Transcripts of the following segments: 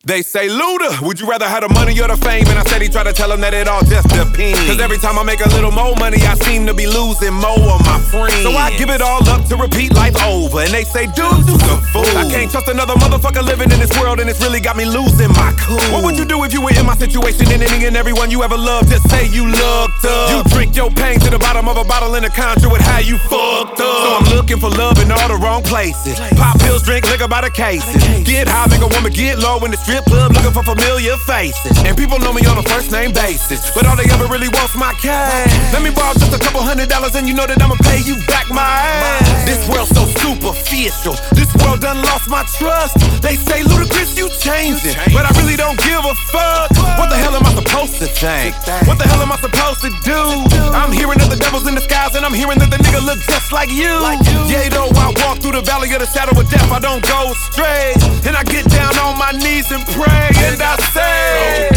They say, Luda, would you rather have the money or the fame? And I said he tried to tell him that it all just depends. Cause every time I make a little more money, I seem to be losing more of my friends. So I give it all up to repeat life over. And they say, dude, you's a fool. I can't trust another motherfucker living in this world, and it's really got me losing my cool. What would you do if you were in my situation and any and everyone you ever loved just say you looked up? You drink your pain to the bottom of a bottle and a conjure with how you fucked up. So I'm looking for love in all the wrong places. Pop pills, drink liquor by the cases. Get high, make a woman get low in the strip club looking for familiar faces. And people know me on a first name basis, but all they ever really want's my cash. Let me borrow just a couple $100 and you know that I'ma pay you back my ass. This world's so superficial, this world done lost my trust. They say, Ludacris, you changing, but I really don't give a fuck. What the hell am I supposed to think? What the hell am I supposed to do? I'm hearing that the devil's in disguise, and I'm hearing that the nigga look just like you. Yeah, though I walk through the valley of the shadow of death, I don't go astray. And I get down on my knees and pray, and I say,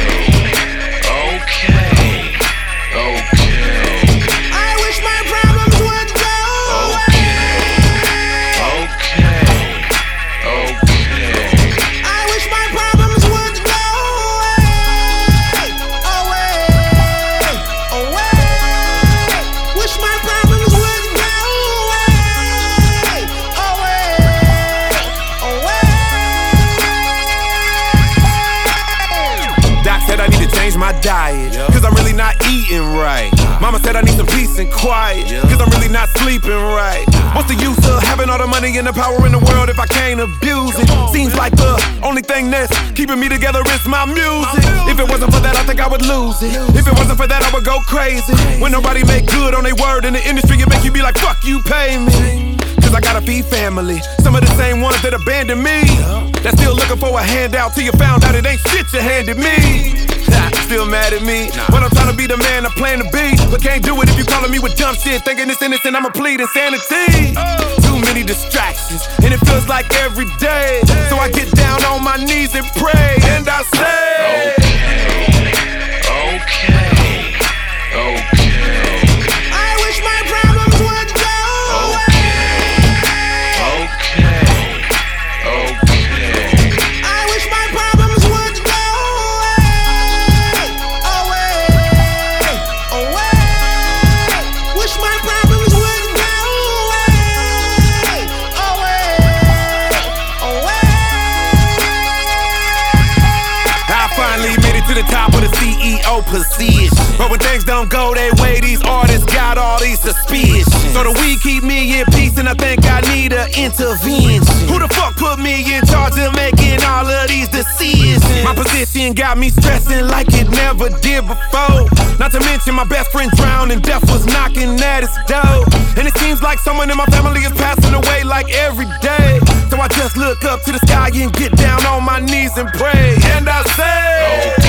okay. I wish my problems would go away. Okay. I wish my problems would go away. Wish my problems would go away. Doc said I need to change my diet, cause I'm really not eating right. Mama said I need some peace and quiet, cause I'm really not sleeping right. What's the use of having all the money and the power in the world if I can't abuse it? Seems like the only thing that's keeping me together is my music. If it wasn't for that, I think I would lose it. If it wasn't for that, I would go crazy. When nobody make good on their word in the industry, it make you be like, fuck you, pay me. Cause I gotta feed family, some of the same ones that abandoned me. That's still looking for a handout till you found out it ain't shit you handed me. Still mad at me when I'm trying to be the man I plan to be, but can't do it if you calling me with dumb shit, thinking it's innocent, I'ma plead insanity. Too many distractions, and it feels like every day. So I get down on my knees and pray, and I say, okay. I wish my problems would go away. I wish my problems would go to the top of the CEO position. But when things don't go their way, these artists got all these suspicions. So the weed keep me in peace, and I think I need an intervention. Who the fuck put me in charge of making all of these decisions? My position got me stressing like it never did before. Not to mention my best friend drowned and death was knocking at his door. And it seems like someone in my family is passing away like every day. So I just look up to the sky and get down on my knees and pray, and I say,